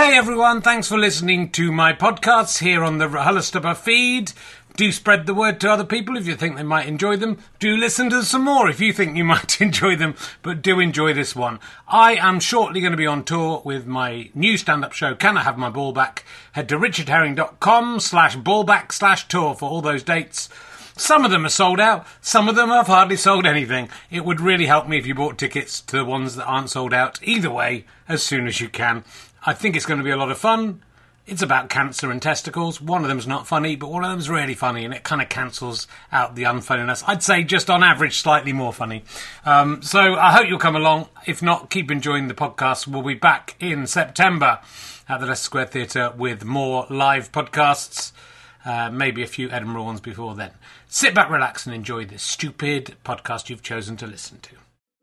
Hey everyone, thanks for listening to my podcasts here on the RHLSTP feed. Do spread the word to other people if you think they might enjoy them. Do listen to some more if you think you might enjoy them, but do enjoy this one. I am shortly going to be on tour with my new stand-up show, Can I Have My Ball Back? Head to richardherring.com/ballback/tour for all those dates. Some of them are sold out, some of them have hardly sold anything. It would really help me if you bought tickets to the ones that aren't sold out. Either way, as soon as you can. I think it's going to be a lot of fun. It's about cancer and testicles. One of them's not funny, but one of them's really funny, and it kind of cancels out the unfunniness. I'd say just on average, slightly more funny. So I hope you'll come along. If not, keep enjoying the podcast. We'll be back in September at the Leicester Square Theatre with more live podcasts. Maybe a few Edinburgh ones before then. Sit back, relax, and enjoy this stupid podcast you've chosen to listen to.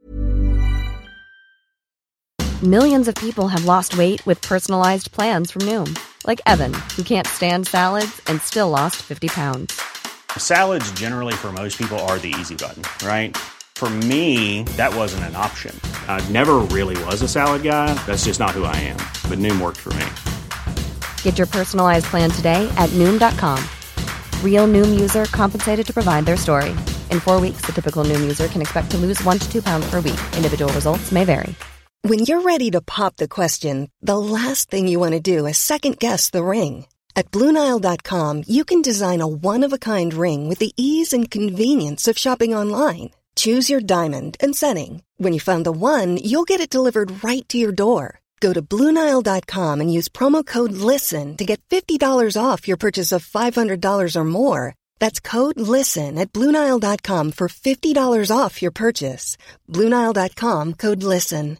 Millions of people have lost weight with personalized plans from Noom. Like Evan, who can't stand salads and still lost 50 pounds. Salads generally for most people are the easy button, right? For me, that wasn't an option. I never really was a salad guy. That's just not who I am. But Noom worked for me. Get your personalized plan today at Noom.com. Real Noom user compensated to provide their story. In 4 weeks, the typical Noom user can expect to lose 1 to 2 pounds per week. Individual results may vary. When you're ready to pop the question, the last thing you want to do is second-guess the ring. At BlueNile.com, you can design a one-of-a-kind ring with the ease and convenience of shopping online. Choose your diamond and setting. When you find the one, you'll get it delivered right to your door. Go to BlueNile.com and use promo code LISTEN to get $50 off your purchase of $500 or more. That's code LISTEN at BlueNile.com for $50 off your purchase. BlueNile.com, code LISTEN.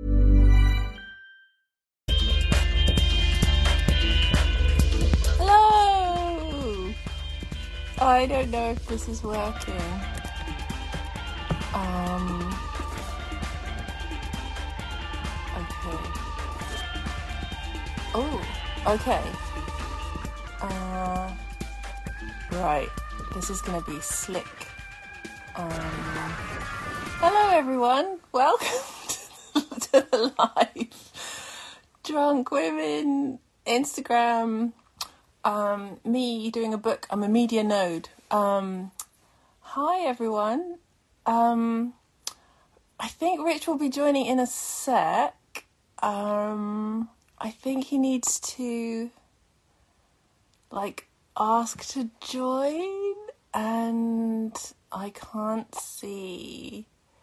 I don't know if this is working. Okay. Oh, okay. Right. This is gonna be slick. Hello everyone. Welcome to the live Drunk Women Instagram. Me doing a book. I'm a media node. Hi everyone. I think Rich will be joining in a sec. I think he needs to ask to join, and I can't see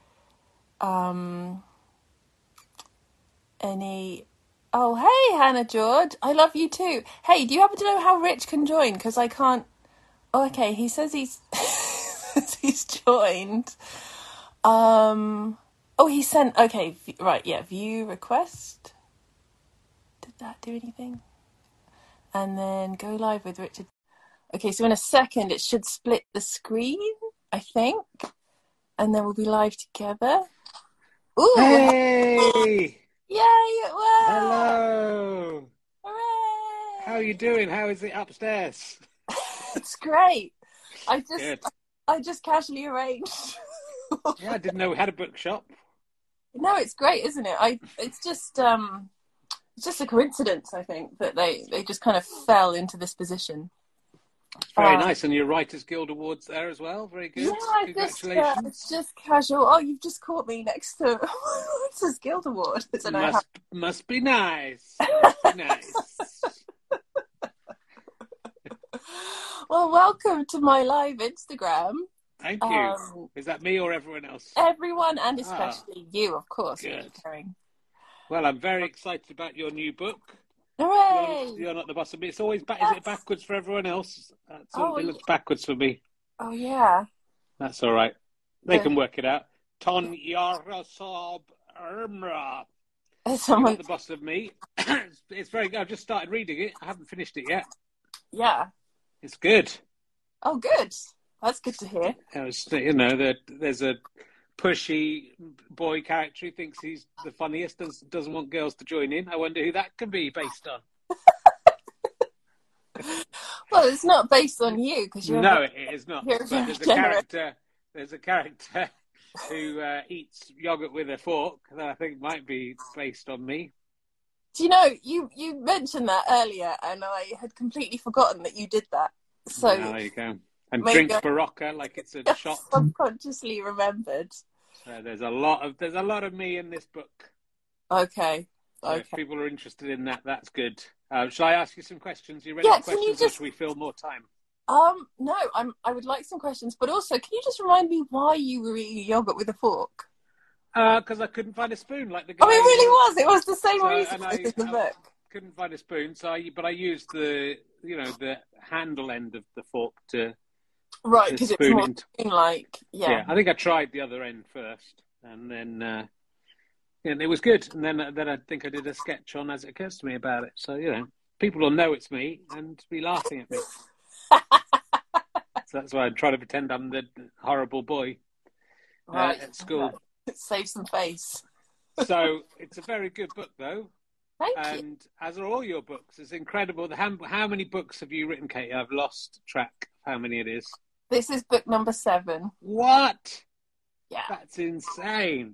any. Oh, hey, Hannah George. I love you too. Hey, do you happen to know how Rich can join? Because I can't... Oh, okay, he says he's he's joined. Oh, he sent... Okay, right, yeah, view request. Did that do anything? And then go live with Richard. Okay, so in a second, it should split the screen, I think. And then we'll be live together. Ooh! Hey! Yay, it worked! Hello! Hooray! How are you doing? How is it upstairs? It's great. I just casually arranged. Yeah, I didn't know we had a bookshop. No, it's great, isn't it? It's just a coincidence, I think, that they just kind of fell into this position. It's very nice, and your Writers Guild Awards there as well. Very good. Yeah, Congratulations. It's just casual. Oh, you've just caught me next to Writers Guild Award. Must be nice. Must be nice. Well, welcome to my live Instagram. Thank you. Is that me or everyone else? Everyone, and especially you, of course. Good. Well, I'm very excited about your new book. Hooray! You're not the boss of me. It's always is it backwards for everyone else? It looks backwards for me. Oh, yeah. That's all right. They can work it out. Ton Yaroslav Ermra. You're not the boss of me. It's very good. I've just started reading it. I haven't finished it yet. Yeah. It's good. Oh, good. That's good to hear. There's a pushy boy character who thinks he's the funniest, doesn't want girls to join in. I wonder who that can be based on. Well, it's not based on you because you're. No, it is not. But there's a character who eats yogurt with a fork that I think might be based on me. Do you know, you mentioned that earlier, and I had completely forgotten that you did that. So yeah, there you go. And drink Barocca like it's a shot. Subconsciously remembered. There's a lot of me in this book. Okay. So if people are interested in that, that's good. Shall I ask you some questions? You ready for questions, or should we fill more time? No, I would like some questions, but also, can you just remind me why you were eating yogurt with a fork? Because I couldn't find a spoon, like the guy. Oh, it really was. It was the same reason as in the book. Couldn't find a spoon, but I used the handle end of the fork to because it's more spoon-like. Yeah, I think I tried the other end first, and then and it was good. And then I think I did a sketch on As It Occurs to Me about it. So people will know it's me and be laughing at me. So that's why I try to pretend I'm the horrible boy at school. Save some face. So it's a very good book, though. Thank you. And as are all your books. It's incredible. How many books have you written, Katie? I've lost track of how many it is. This is book number 7. What? Yeah. That's insane.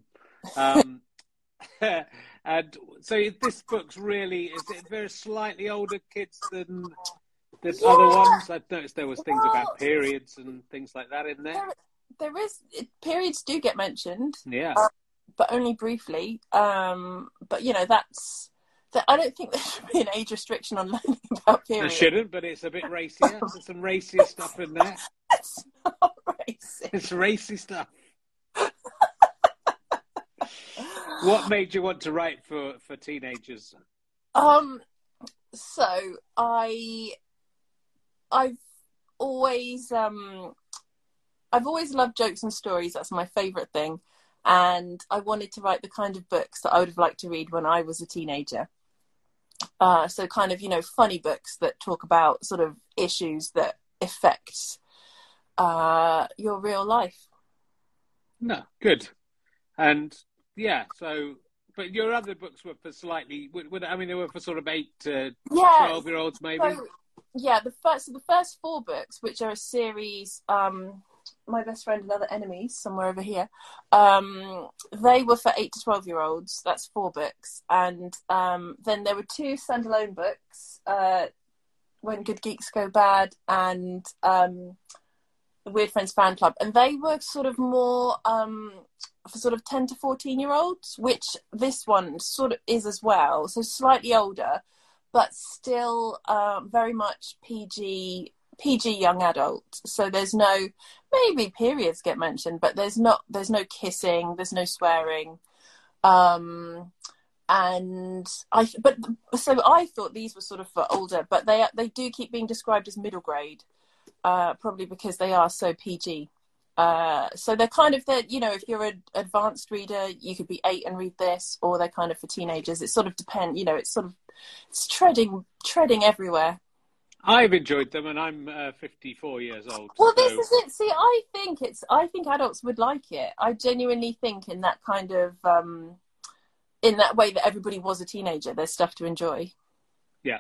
And so this book's really, is it very slightly older kids than the other ones? I've noticed there was things about periods and things like that in there. There is, periods do get mentioned. Yeah. But only briefly. But, that's... I don't think there should be an age restriction on learning about periods. There shouldn't, but it's a bit racier. There's some racier stuff in there. It's not racist. It's racy stuff. What made you want to write for teenagers? So I've always loved jokes and stories. That's my favourite thing. And I wanted to write the kind of books that I would have liked to read when I was a teenager. So kind of, funny books that talk about sort of issues that affect your real life. No, good. And yeah, so, but your other books were for slightly, they were for sort of 8 to 12-year-olds maybe? So, the first 4 books, which are a series, My Best Friend and Other Enemies, somewhere over here, they were for 8 to 12-year-olds. That's 4 books. And then there were 2 standalone books, When Good Geeks Go Bad and The Weird Friends Fan Club. And they were sort of more for sort of 10 to 14-year-olds, which this one sort of is as well. So slightly older, but still very much PG young adult. So there's no, maybe periods get mentioned, but there's no kissing, there's no swearing. And I thought these were sort of for older, but they do keep being described as middle grade, probably because they are so PG. So they're kind of if you're an advanced reader, you could be 8 and read this, or they're kind of for teenagers. It sort of depends, it's treading everywhere. I've enjoyed them, and I'm 54 years old. Well, this is it. See, I think adults would like it. I genuinely think in that kind of, in that way that everybody was a teenager, there's stuff to enjoy. Yeah.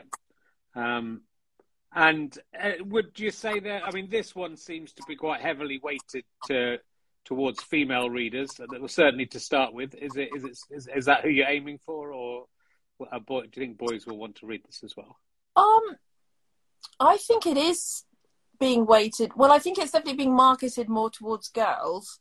And would you say that? This one seems to be quite heavily weighted towards female readers. That was certainly to start with. Is that who you're aiming for, or do you think boys will want to read this as well? I think it is being weighted. Well, I think it's definitely being marketed more towards girls.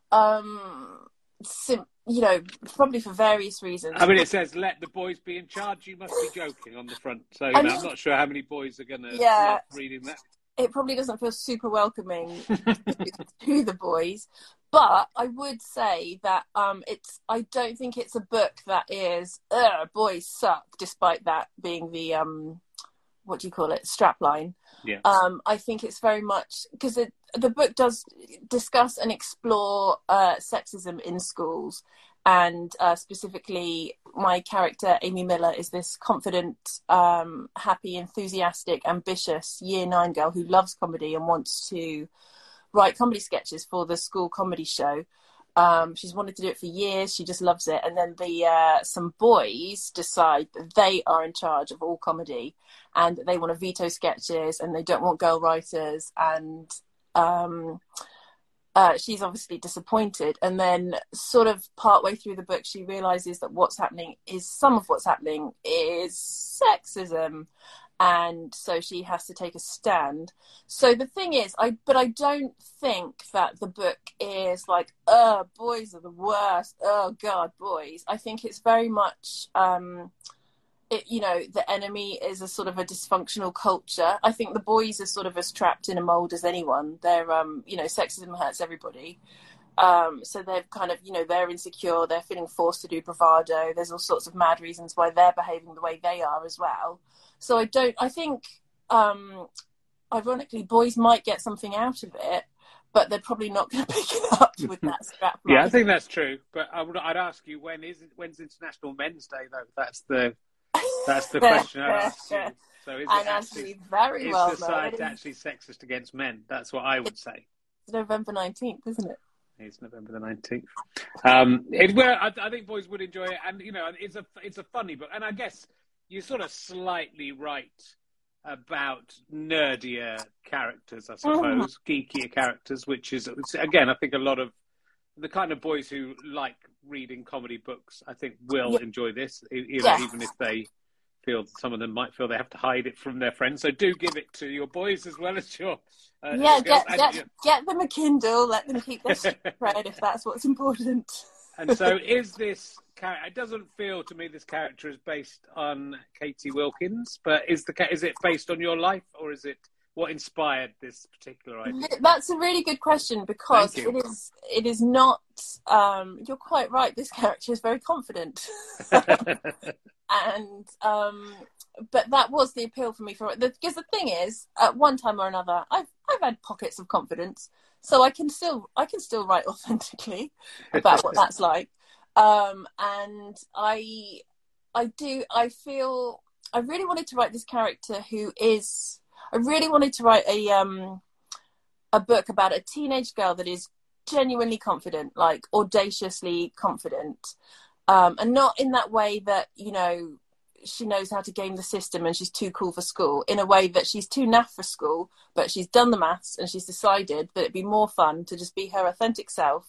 Probably for various reasons. It says, let the boys be in charge. You must be joking on the front. So I'm not sure how many boys are going to love reading that. It probably doesn't feel super welcoming to the boys. But I would say that I don't think it's a book that is, boys suck, despite that being the, strapline. Yeah. I think it's very much, because the book does discuss and explore sexism in schools, and specifically my character Amy Miller is this confident, happy, enthusiastic, ambitious Year 9 girl who loves comedy and wants to write comedy sketches for the school comedy show. She's wanted to do it for years. She just loves it. And then some boys decide that they are in charge of all comedy, and they want to veto sketches, and they don't want girl writers. And she's obviously disappointed, and then sort of partway through the book she realizes that some of what's happening is sexism, and so she has to take a stand. So the thing is, I don't think that the book is like, oh, boys are the worst, oh god, boys. I think it's very much the enemy is a sort of a dysfunctional culture. I think the boys are sort of as trapped in a mold as anyone. They're, sexism hurts everybody. So they're kind of, they're insecure. They're feeling forced to do bravado. There's all sorts of mad reasons why they're behaving the way they are as well. So I think, ironically, boys might get something out of it, but they're probably not going to pick it up with that strap line. Yeah, I think that's true. But I'd ask you, when's International Men's Day, though? That's the question I ask you. So is society actually sexist against men? That's what I would say. It's November 19th, isn't it? It's November the 19th. I think boys would enjoy it, and it's a funny book. And I guess you're sort of slightly right about nerdier characters, I suppose, geekier characters, which is, again, I think a lot of the kind of boys who like reading comedy books, I think, will enjoy this, even if some of them might feel they have to hide it from their friends. So do give it to your boys as well as your get them a Kindle, let them keep their spread if that's what's important. And so is this character, it doesn't feel to me this character is based on Katie Wilkins, but is it based on your life, or is it what inspired this particular idea? That's a really good question, because it is not, you're quite right, this character is very confident. And but that was the appeal for me because the thing is, at one time or another, I've had pockets of confidence, so I can still write authentically about what that's like. And I feel I really wanted to write this character I really wanted to write a book about a teenage girl that is genuinely confident, like audaciously confident. And not in that way that, she knows how to game the system and she's too cool for school, in a way that she's too naff for school, but she's done the maths and she's decided that it'd be more fun to just be her authentic self,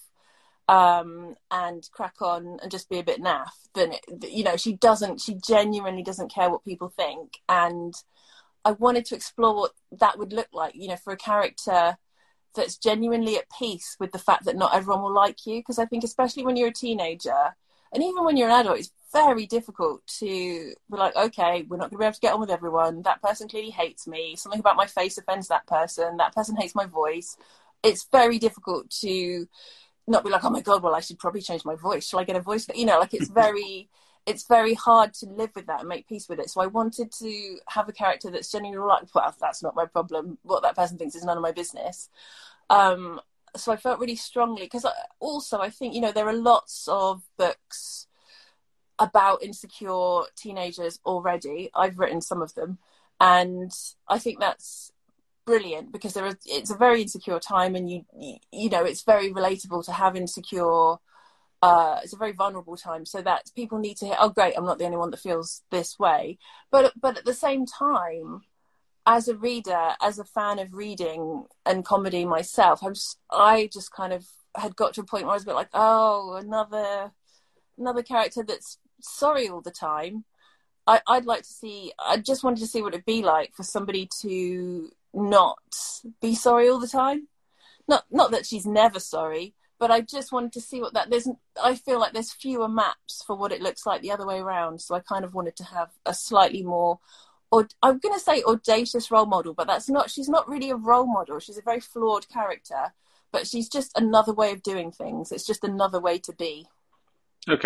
and crack on and just be a bit naff than, she genuinely doesn't care what people think. And I wanted to explore what that would look like, for a character that's genuinely at peace with the fact that not everyone will like you. Because I think especially when you're a teenager, and even when you're an adult, it's very difficult to be like, okay, we're not going to be able to get on with everyone. That person clearly hates me. Something about my face offends that person. That person hates my voice. It's very difficult to not be like, oh my God, well, I should probably change my voice. Shall I get a voice? It's very hard to live with that and make peace with it. So I wanted to have a character that's genuinely like, well, that's not my problem. What that person thinks is none of my business. So I felt really strongly, because I think, there are lots of books about insecure teenagers already. I've written some of them, and I think that's brilliant, because it's a very insecure time, and it's very relatable to have insecure. It's a very vulnerable time, so that people need to hear, oh great, I'm not the only one that feels this way. But at the same time, as a reader, as a fan of reading and comedy myself, I just kind of had got to a point where I was a bit like, oh, another character that's sorry all the time. I just wanted to see what it'd be like for somebody to not be sorry all the time. Not that she's never sorry, but I just wanted to see I feel like there's fewer maps for what it looks like the other way around. So I kind of wanted to have a slightly more, I'm going to say audacious role model, but she's not really a role model. She's a very flawed character, but she's just another way of doing things. It's just another way to be. Okay.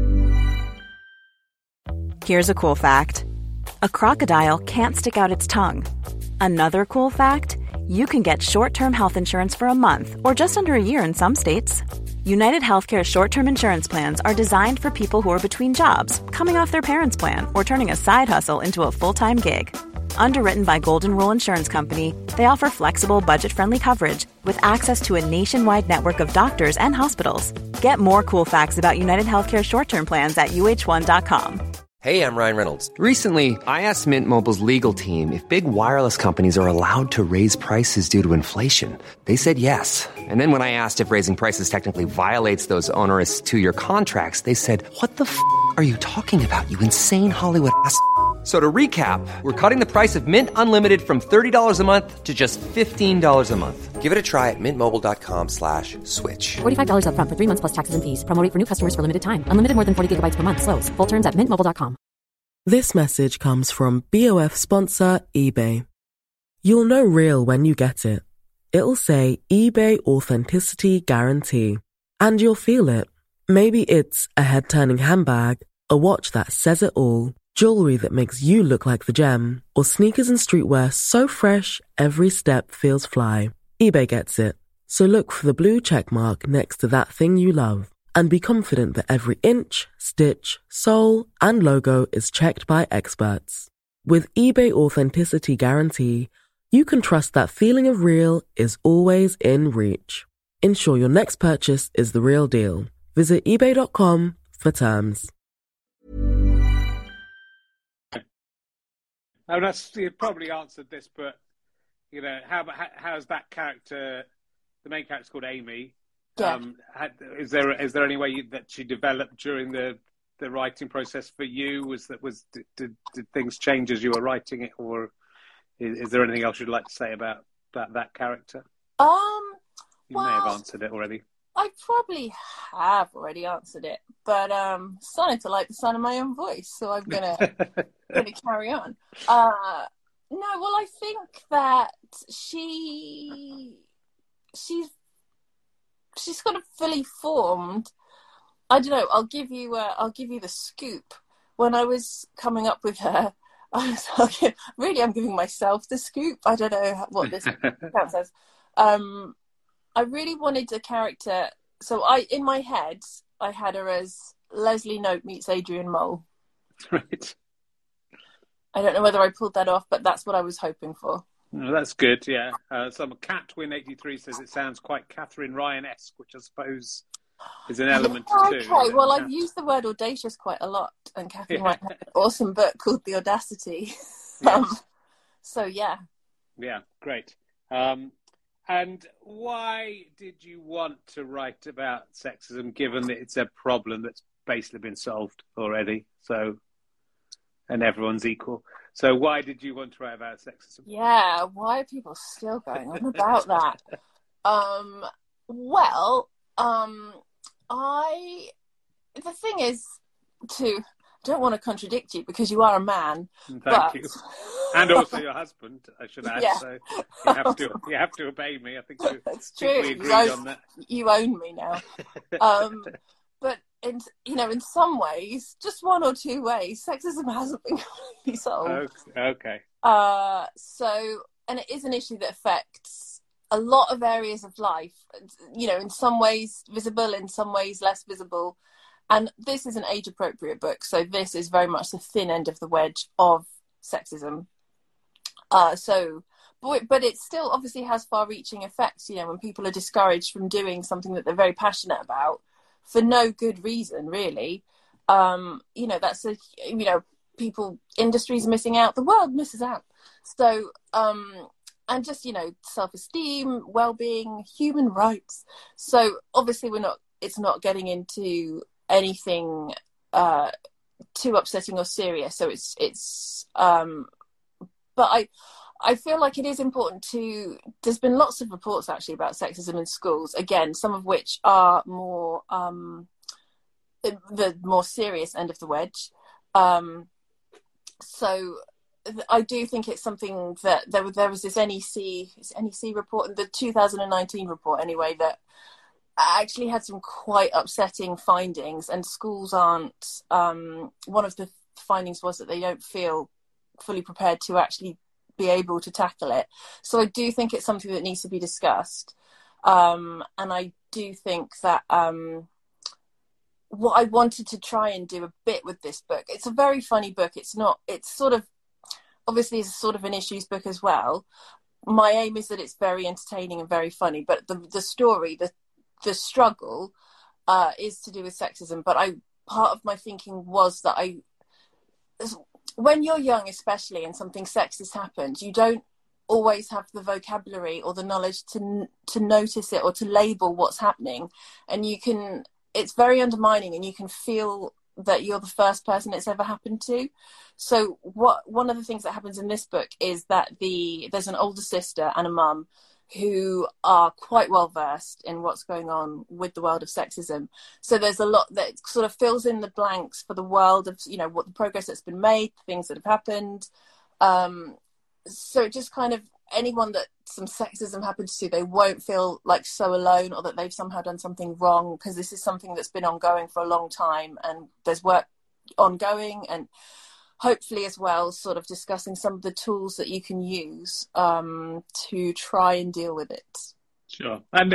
Here's a cool fact. A crocodile can't stick out its tongue. Another cool fact, you can get short-term health insurance for a month or just under a year in some states. United Healthcare short-term insurance plans are designed for people who are between jobs, coming off their parents' plan, or turning a side hustle into a full-time gig. Underwritten by Golden Rule Insurance Company, they offer flexible, budget-friendly coverage with access to a nationwide network of doctors and hospitals. Get more cool facts about United Healthcare short-term plans at uh1.com. Hey, I'm Ryan Reynolds. Recently, I asked Mint Mobile's legal team if big wireless companies are allowed to raise prices due to inflation. They said yes. And then when I asked if raising prices technically violates those onerous 2-year contracts, they said, "What the f*** are you talking about, you insane Hollywood ass?" So to recap, we're cutting the price of Mint Unlimited from $30 a month to just $15 a month. Give it a try at mintmobile.com/switch. $45 up front for 3 months plus taxes and fees. Promo rate for new customers for limited time. Unlimited more than 40 gigabytes per month. Slows full terms at mintmobile.com. This message comes from BOF sponsor eBay. You'll know real when you get it. It'll say eBay Authenticity Guarantee. And you'll feel it. Maybe it's a head-turning handbag, a watch that says it all, jewelry that makes you look like the gem, or sneakers and streetwear so fresh every step feels fly. eBay gets it. So look for the blue check mark next to that thing you love and be confident that every inch, stitch, sole, and logo is checked by experts. With eBay Authenticity Guarantee, you can trust that feeling of real is always in reach. Ensure your next purchase is the real deal. Visit ebay.com for terms. Oh, you probably answered this, but how's that character? The main character's called Amy. Yeah. Is there any way that she developed during the writing process for you? Did things change as you were writing it, or is there anything else you'd like to say about that character? You may have answered it already. I probably have already answered it, but starting to like the sound of my own voice, so I'm gonna carry on. No, well, I think that she's kind of fully formed. I don't know. I'll give you the scoop. When I was coming up with her, I was like, really, I'm giving myself the scoop. I don't know what this counts as. I really wanted a character. So in my head, I had her as Leslie Knope meets Adrian Mole. Right. I don't know whether I pulled that off, but that's what I was hoping for. No, that's good, yeah. Some Catwin83 says it sounds quite Catherine Ryan-esque, which I suppose is an element too. Okay, well, I've used the word audacious quite a lot, and Catherine Ryan has an awesome book called The Audacity. Yes. So, yeah. Yeah, great. And why did you want to write about sexism, given that it's a problem that's basically been solved already? And everyone's equal. So why did you want to write about sexism? Yeah, why are people still going on about that? The thing is, I don't want to contradict you because you are a man. Thank you. And also your husband, I should add. Yeah. So you have to obey me. I think that's true. We agreed on that. You own me now. But in some ways, just one or two ways, sexism hasn't been completely solved. Okay. And it is an issue that affects a lot of areas of life. In some ways visible, in some ways less visible. And this is an age-appropriate book, so this is very much the thin end of the wedge of sexism. But it still obviously has far-reaching effects. When people are discouraged from doing something that they're very passionate about for no good reason, really. That's industries are missing out, the world misses out. So, and just self-esteem, well-being, human rights. So obviously it's not getting into anything too upsetting or serious. So but I feel like it is important there's been lots of reports actually about sexism in schools, again, some of which are more the more serious end of the wedge. So I do think it's something that there was this NEC report, the 2019 report anyway, that actually had some quite upsetting findings, and schools aren't, one of the findings was that they don't feel fully prepared to actually be able to tackle it. So I do think it's something that needs to be discussed. And I do think that what I wanted to try and do a bit with this book, it's a very funny book. It's sort of, obviously it's sort of an issues book as well. My aim is that it's very entertaining and very funny, but the story, the struggle is to do with sexism. But part of my thinking was that when you're young, especially, and something sexist happens, you don't always have the vocabulary or the knowledge to notice it or to label what's happening, and it's very undermining, and you can feel that you're the first person it's ever happened to. So one of the things that happens in this book is that there's an older sister and a mum who are quite well versed in what's going on with the world of sexism. So there's a lot that sort of fills in the blanks for the world of, what the progress that's been made, things that have happened. So it just kind of, anyone that some sexism happens to, they won't feel like so alone or that they've somehow done something wrong, because this is something that's been ongoing for a long time, and there's work ongoing, and hopefully as well sort of discussing some of the tools that you can use to try and deal with it. Sure. And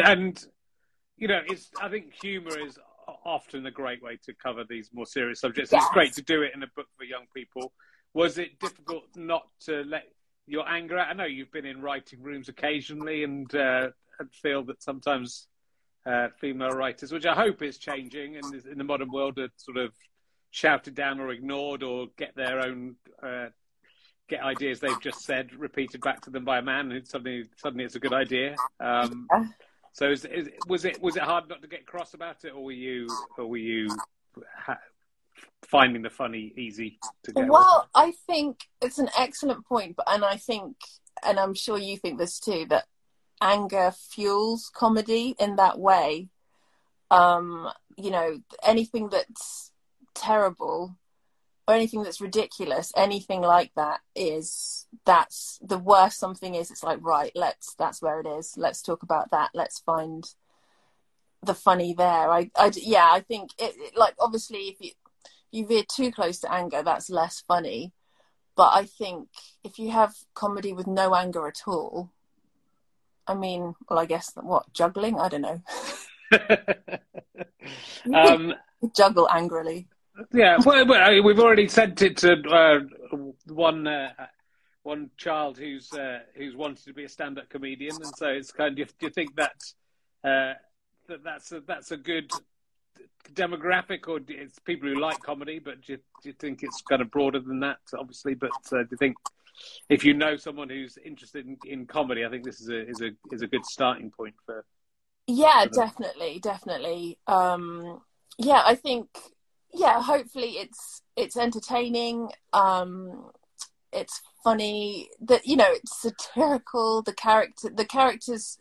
I think humour is often a great way to cover these more serious subjects. Yes. It's great to do it in a book for young people. Was it difficult not to let your anger out? I know you've been in writing rooms occasionally and feel that sometimes female writers, which I hope is changing in the modern world, are sort of shouted down or ignored, or get their own get ideas they've just said repeated back to them by a man, and suddenly it's a good idea. So was it hard not to get cross about it, or were you finding the funny easy to get? Well, I think it's an excellent point, and I'm sure you think this too, that anger fuels comedy in that way. Anything that's terrible or anything that's ridiculous, anything like that's the worst something is. It's like, right, that's where it is. Let's talk about that. Let's find the funny there. I think it like, obviously if you veer too close to anger, that's less funny. But I think if you have comedy with no anger at all, I mean, well, I guess juggling? I don't know. Juggle angrily. Yeah, well, we've already sent it to one child who's wanted to be a stand-up comedian, and so it's kind of. Do you think that's a good demographic, or it's people who like comedy? But do you think it's kind of broader than that? Obviously, but do you think if you know someone who's interested in comedy, I think this is a good starting point for. Yeah, definitely. I think. Yeah, hopefully it's entertaining. It's funny. That it's satirical. The characters.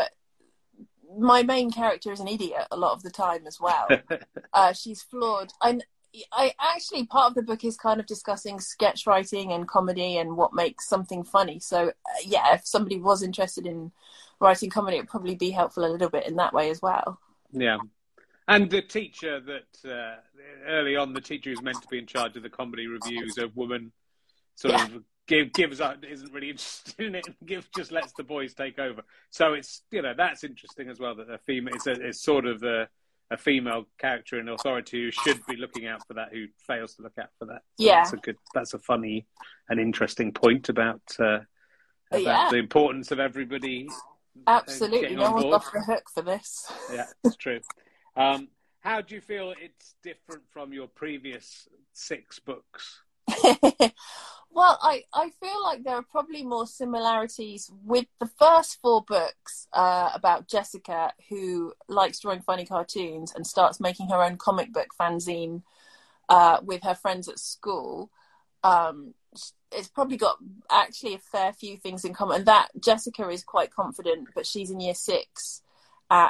My main character is an idiot a lot of the time as well. She's flawed. I actually, part of the book is kind of discussing sketch writing and comedy and what makes something funny. So if somebody was interested in writing comedy, it'd probably be helpful a little bit in that way as well. Yeah. And the teacher that early on, the teacher who's meant to be in charge of the comedy reviews, a woman, sort of gives up, isn't really interested in it, and just lets the boys take over. So it's that's interesting as well, that a female it's sort of a female character in authority who should be looking out for that, who fails to look out for that. So that's a funny and interesting point about the importance of everybody. Absolutely, no one's off the hook for this. Yeah, it's true. How do you feel it's different from your previous 6 books? Well, I feel like there are probably more similarities with the first 4 books about Jessica, who likes drawing funny cartoons and starts making her own comic book fanzine with her friends at school. It's probably got actually a fair few things in common. And that Jessica is quite confident, but she's in year 6 at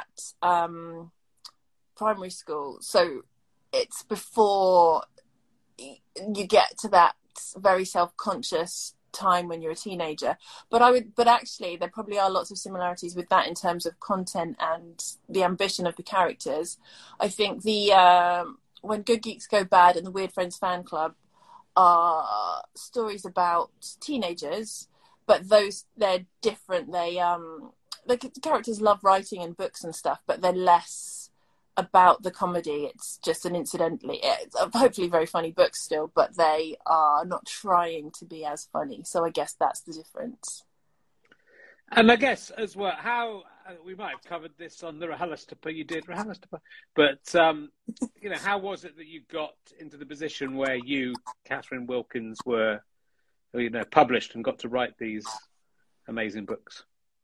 primary school, so it's before you get to that very self-conscious time when you're a teenager. But actually there probably are lots of similarities with that in terms of content and the ambition of the characters. I think the When Good Geeks Go Bad and the Weird Friends Fan Club are stories about teenagers, but they're different. The characters love writing and books and stuff, but they're less about the comedy. It's just it's hopefully very funny books still, but they are not trying to be as funny. So I guess that's the difference. And I guess as well, how we might have covered this on the RHLSTP. You did RHLSTP, but how was it that you got into the position where you, Catherine Wilkins, were, published and got to write these amazing books?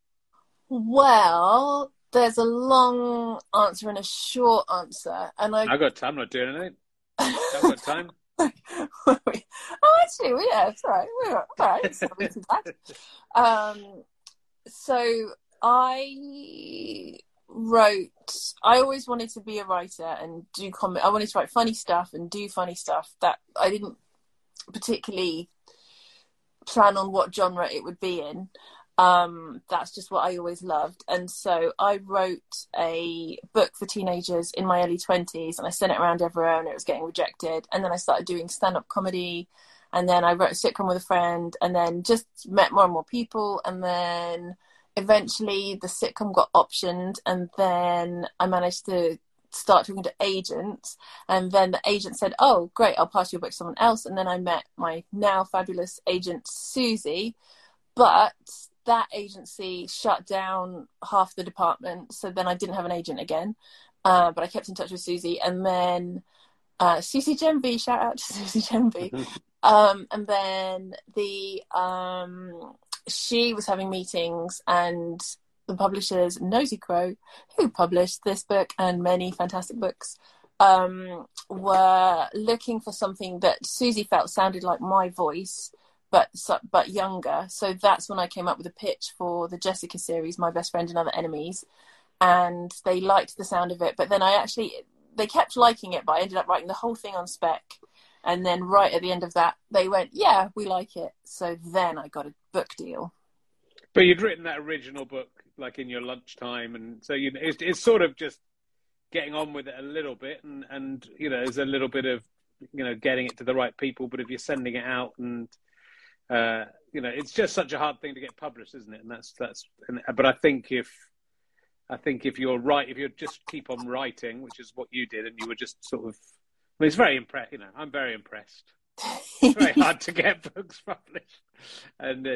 Well, there's a long answer and a short answer, and I've got time. I'm not doing anything. I've got time. Actually, yeah, it's all right. We're all right. So we can back. So I always wanted to be a writer and do I wanted to write funny stuff and do funny stuff. That I didn't particularly plan on what genre it would be in. That's just what I always loved. And so I wrote a book for teenagers in my early 20s, and I sent it around everywhere and it was getting rejected. And then I started doing stand-up comedy, and then I wrote a sitcom with a friend, and then just met more and more people. And then eventually the sitcom got optioned, and then I managed to start talking to agents, and then the agent said, "Oh, great, I'll pass your book to someone else." And then I met my now fabulous agent, Susie, but that agency shut down half the department, so then I didn't have an agent again, but I kept in touch with Susie. And then Susie Genby, shout out to Susie Genby. And then she was having meetings, and the publishers, Nosy Crow, who published this book and many fantastic books, were looking for something that Susie felt sounded like my voice, but younger. So that's when I came up with a pitch for the Jessica series, My Best Friend and Other Enemies, and they liked the sound of it. But then they kept liking it, but I ended up writing the whole thing on spec. And then right at the end of that, they went, "Yeah, we like it." So then I got a book deal. But you'd written that original book like in your lunchtime, and so it's sort of just getting on with it a little bit, and there's a little bit of getting it to the right people. But if you're sending it out and it's just such a hard thing to get published, isn't it? And that's. But I think if you're right, if you just keep on writing, which is what you did, and you were just sort of, it's very I'm very impressed. It's very hard to get books published, and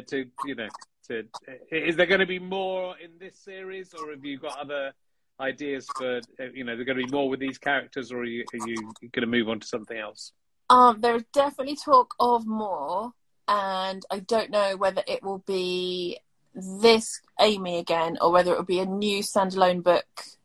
is there going to be more in this series, or have you got other ideas for? There going to be more with these characters, or are you going to move on to something else? There is definitely talk of more. And I don't know whether it will be this Amy again, or whether it will be a new standalone book.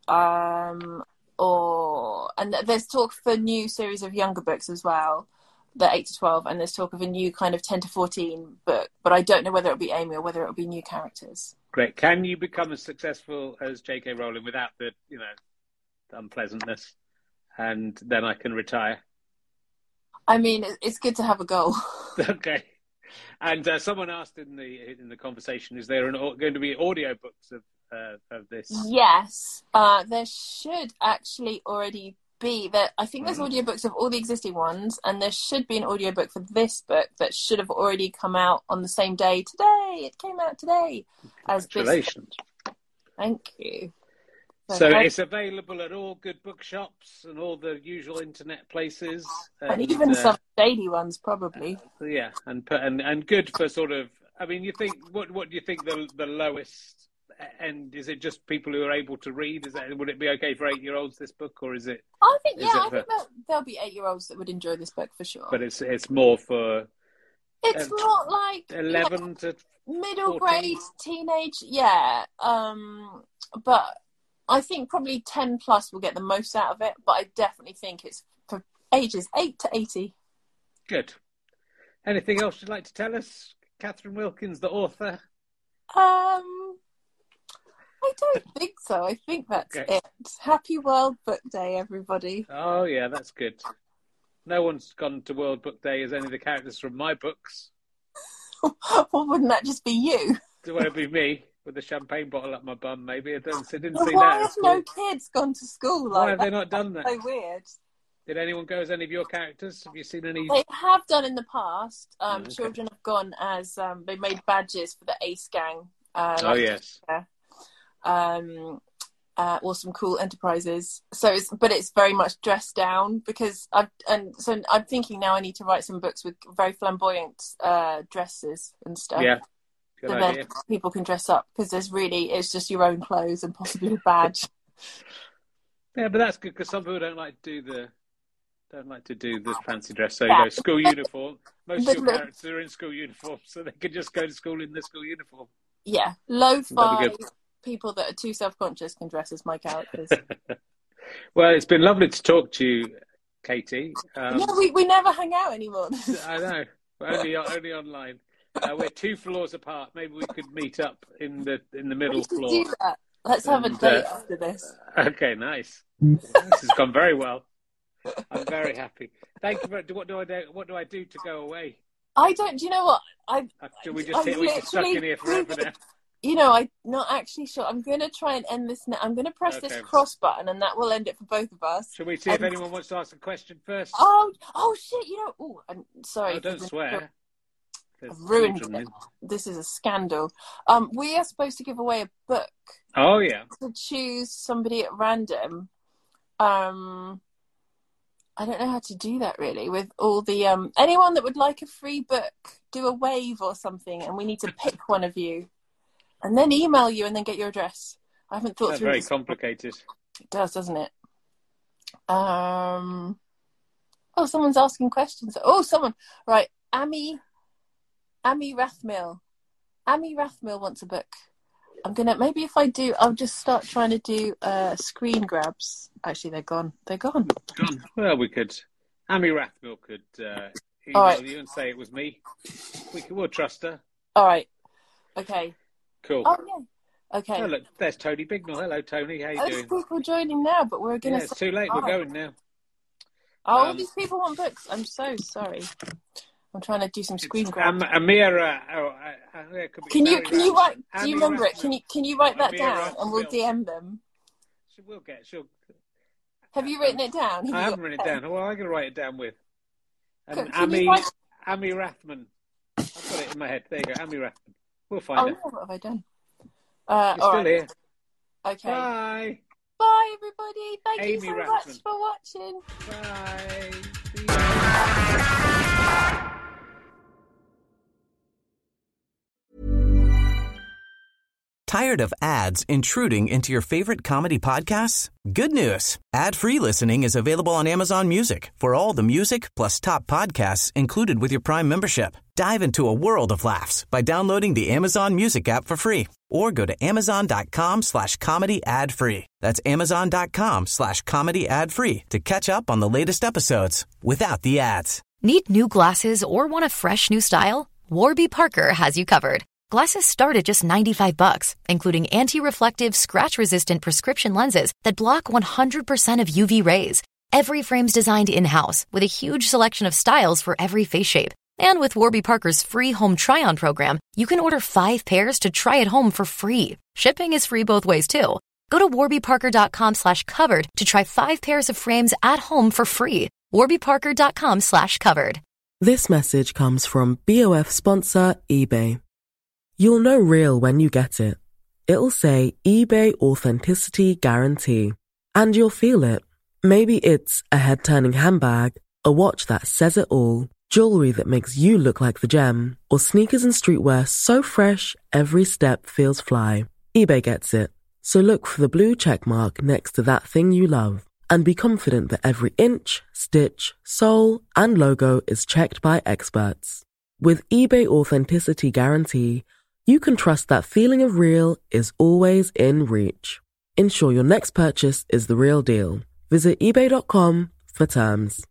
And there's talk for a new series of younger books as well, the 8 to 12, and there's talk of a new kind of 10 to 14 book. But I don't know whether it'll be Amy or whether it'll be new characters. Great. Can you become as successful as J.K. Rowling without the unpleasantness, and then I can retire? I mean, it's good to have a goal. Okay. And someone asked in the conversation, is there going to be audiobooks of this? Yes, there should actually already be. I think there's audiobooks of all the existing ones, and there should be an audiobook for this book that should have already come out on the same day today. It came out today. Congratulations. Thank you. So it's available at all good bookshops and all the usual internet places, and even some daily ones, probably. Yeah, and good for sort of. I mean, you think what do you think the lowest end is? It just people who are able to read? Would it be okay for 8-year-olds this book, or is it? I think there'll be 8-year-olds that would enjoy this book for sure. But it's more for. It's more like 11 to middle 14. grade, teenage. Yeah, but. I think probably 10 plus will get the most out of it, but I definitely think it's for ages 8 to 80. Good. Anything else you'd like to tell us, Catherine Wilkins, the author? I don't think so. I think that's it. Happy World Book Day, everybody. Oh, yeah, that's good. No one's gone to World Book Day as any of the characters from my books. Well, wouldn't that just be you? It won't be me. With a champagne bottle up my bum, maybe. I didn't see why that. have no kids gone to school like Why have they not done that? So weird. Did anyone go as any of your characters? Have you seen any? They have done in the past. Children have gone as they made badges for the Ace Gang. Yes. Awesome, cool enterprises. So it's very much dressed down because I'm thinking now I need to write some books with very flamboyant dresses and stuff. Yeah. Good so idea. then people can dress up, because it's just your own clothes and possibly a badge. Yeah, but that's good because some people don't like to do the fancy dress. So you go school uniform. Most of your characters are in school uniform, so they can just go to school in the school uniform. Yeah, lo-fi people that are too self-conscious can dress as my characters. Well, it's been lovely to talk to you, Katie. Yeah, we never hang out anymore. I know, only online. We're 2 floors apart. Maybe we could meet up in the middle floor. Do that. Let's have a date after this. Okay, nice. This has gone very well. I'm very happy. Thank you. What do I do to go away? I don't. Do you know what? Do we just we stuck in here forever now? You know, I'm not actually sure. I'm going to try and end this now. I'm going to press this cross button, and that will end it for both of us. Shall we see if anyone wants to ask a question first? Oh shit! You know. Oh, I'm sorry. Oh, don't swear. I've ruined it. This is a scandal. We are supposed to give away a book. Oh yeah. To choose somebody at random. I don't know how to do that really with all the anyone that would like a free book, do a wave or something, and we need to pick one of you and then email you and then get your address. I haven't thought through very this. Complicated. It does, doesn't it? Oh, someone's asking questions. Oh, someone. Right. Amy Rathmill. Amy Rathmill wants a book. Maybe if I do, I'll just start trying to do screen grabs. Actually, they're gone. Well, we could. Amy Rathmill could email you and say it was me. We'll trust her. All right. Okay. Cool. Oh, yeah. Okay. Oh, look, there's Tony Bignell. Hello, Tony. How you doing? There's people joining now, but we're going to... it's too late. We're going now. All these people want books. I'm so sorry. I'm trying to do some screen grabs. Amira. Can you write? Do you remember it? Can you write that down and we'll DM them? She'll. Have you written it down? I haven't written it down. Well, I'm going to write it down with. Amy Rathman. I've got it in my head. There you go, Amy Rathman. We'll find it. Oh, what have I done? You're still here. Okay. Bye. Bye, everybody. Thank Amy you so Rathman. much for watching. Bye. Tired of ads intruding into your favorite comedy podcasts? Good news. Ad-free listening is available on Amazon Music for all the music plus top podcasts included with your Prime membership. Dive into a world of laughs by downloading the Amazon Music app for free or go to amazon.com/comedy ad-free. That's amazon.com/comedy ad-free to catch up on the latest episodes without the ads. Need new glasses or want a fresh new style? Warby Parker has you covered. Glasses start at just $95, including anti-reflective, scratch-resistant prescription lenses that block 100% of UV rays. Every frame's designed in-house with a huge selection of styles for every face shape. And with Warby Parker's free home try-on program, you can order 5 pairs to try at home for free. Shipping is free both ways, too. Go to warbyparker.com/covered to try 5 pairs of frames at home for free. warbyparker.com/covered. This message comes from BOF sponsor eBay. You'll know real when you get it. It'll say eBay Authenticity Guarantee. And you'll feel it. Maybe it's a head-turning handbag, a watch that says it all, jewelry that makes you look like the gem, or sneakers and streetwear so fresh every step feels fly. eBay gets it. So look for the blue check mark next to that thing you love. And be confident that every inch, stitch, sole, and logo is checked by experts. With eBay Authenticity Guarantee, you can trust that feeling of real is always in reach. Ensure your next purchase is the real deal. Visit ebay.com for terms.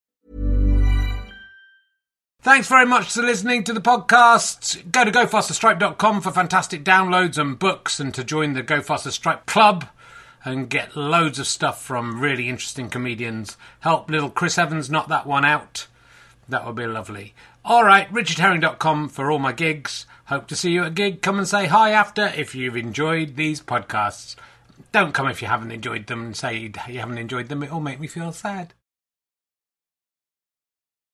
Thanks very much for listening to the podcast. Go to gofasterstripe.com for fantastic downloads and books and to join the Go Faster Stripe Club and get loads of stuff from really interesting comedians. Help little Chris Evans knock that one out. That would be lovely. All right, richardherring.com for all my gigs. Hope to see you at a gig. Come and say hi after if you've enjoyed these podcasts. Don't come if you haven't enjoyed them and say you haven't enjoyed them. It'll make me feel sad.